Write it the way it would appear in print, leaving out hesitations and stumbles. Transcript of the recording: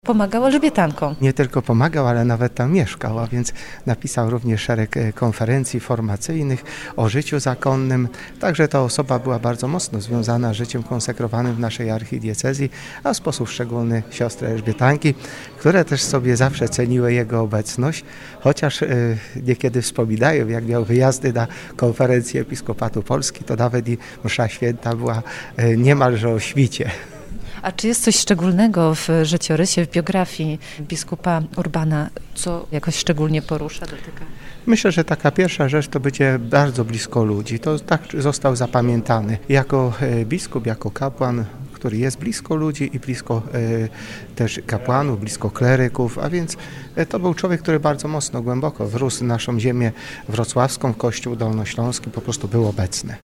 Pomagał elżbietankom. Nie tylko pomagał, ale nawet tam mieszkał, a więc napisał również szereg konferencji formacyjnych o życiu zakonnym. Także ta osoba była bardzo mocno związana z życiem konsekrowanym w naszej archidiecezji, a w sposób szczególny siostry elżbietanki, które też sobie zawsze ceniły jego obecność, chociaż niekiedy wspominają, jak miał wyjazdy na konferencję Episkopatu Polski, to nawet i msza święta była niemalże o świcie. A czy jest coś szczególnego w życiorysie, w biografii biskupa Urbana, co jakoś szczególnie porusza, dotyka? Myślę, że taka pierwsza rzecz to bycie bardzo blisko ludzi. To tak został zapamiętany. Jako biskup, jako kapłan, który jest blisko ludzi i blisko też kapłanów, blisko kleryków, a więc to był człowiek, który bardzo mocno, głęboko wrósł w naszą ziemię wrocławską, Kościół Dolnośląski po prostu był obecny.